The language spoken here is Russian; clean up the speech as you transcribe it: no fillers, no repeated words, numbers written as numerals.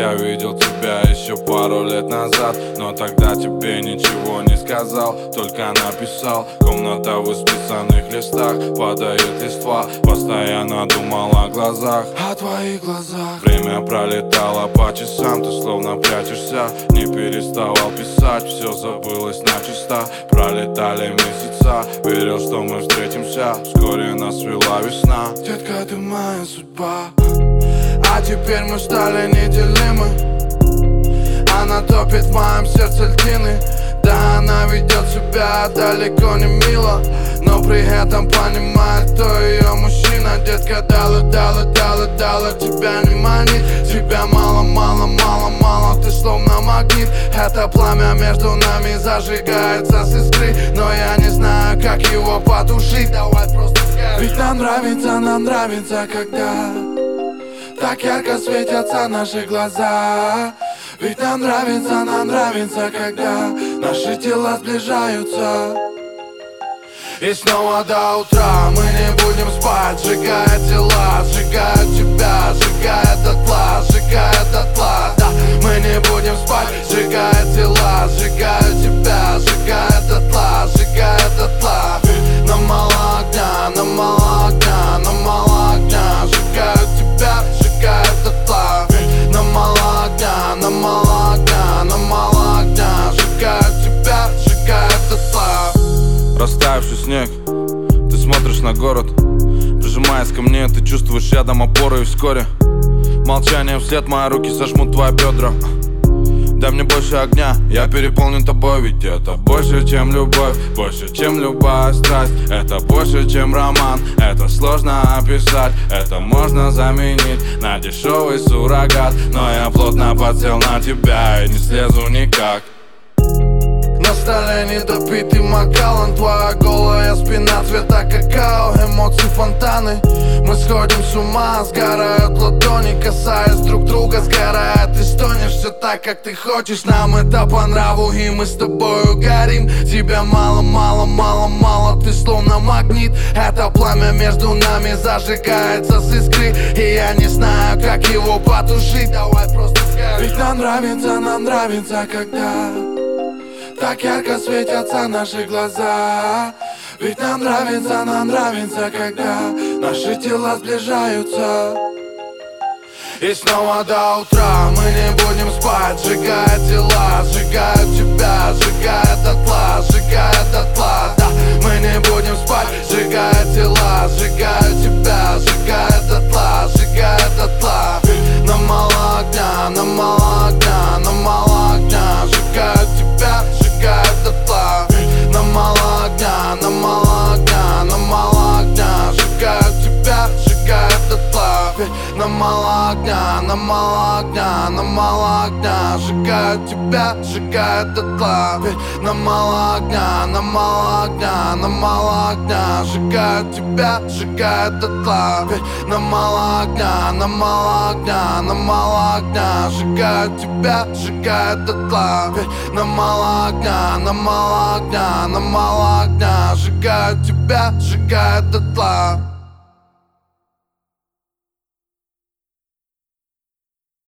Я видел тебя еще пару лет назад, но тогда тебе ничего не сказал, только написал. Комната в исписанных листах, падает листва. Постоянно думал о глазах, о твоих глазах. Время пролетало по часам, ты словно прячешься. Не переставал писать, все забылось начисто. Пролетали месяца, верил, что мы встретимся. Вскоре нас свела весна. Детка, ты моя судьба. А теперь мы стали неделимы. Она топит в моем сердце льдины. Да, она ведет себя далеко не мило, но при этом понимает, кто ее мужчина. Детка, дала, тебя не манит. Тебя мало, ты словно магнит. Это пламя между нами зажигается с искры, но я не знаю, как его потушить. Давай просто скажи. Ведь нам нравится, когда так ярко светятся наши глаза. Ведь нам нравится, когда наши тела сближаются. И снова до утра мы не будем спать, сжигая тела, сжигая тебя, сжигая дотла, сжигая дотла. Да, мы не будем спать, сжигая тела, сжигая тебя, сжигая дотла, сжигая дотла. Нам мало огня, нам мало огня, нам мало огня, сжигаю тебя, сжигая дотла. Нам мало огня, нам мало огня, нам мало огня, сжигаю тебя, сжигая дотла. Растаявший снег, ты смотришь на город. Прижимаясь ко мне, ты чувствуешь рядом опору. И вскоре молчание вслед, мои руки сожмут твои бедра. Дай мне больше огня, я переполнен тобой. Ведь это больше, чем любовь, больше, чем любая страсть. Это больше, чем роман, это сложно описать. Это можно заменить на дешевый суррогат. Но я плотно подсел на тебя и не слезу никак. На столе недопитый Макалан, твоя голая спина цвета какао, эмоции фонтаны. Мы сходим с ума, сгорают ладони, касаясь друг друга, сгорает и стонешь. Все так, как ты хочешь, нам это по нраву, и мы с тобою горим. Тебя мало, ты словно магнит. Это пламя между нами зажигается с искры, и я не знаю, как его потушить. Давай просто скажи. Ведь нам нравится, когда так ярко светятся наши глаза. Ведь нам нравится, когда наши тела сближаются. И снова до утра мы не будем спать, сжигая тела, сжигая тебя, сжигая дотла, сжигая дотла. Да, мы не будем спать, сжигая тела, сжигая тебя, сжигая дотла, сжигая дотла. Нам мало огня, нам мало огня, нам мало огня, сжигаю тебя, сжигая дотла. Нам мало огня, нам мало огня, нам мало огня, сжигаю тебя, сжигая дотла. Нам мало огня, нам мало огня, нам мало огня, сжигаю тебя, сжигая дотла. Нам мало огня, нам мало огня, нам мало огня, сжигаю тебя, сжигая дотла. Нам мало огня, нам мало огня, нам мало огня, сжигаю тебя, сжигая дотла. Нам мало огня, нам мало огня, нам мало огня, сжигаю тебя, сжигая дотла.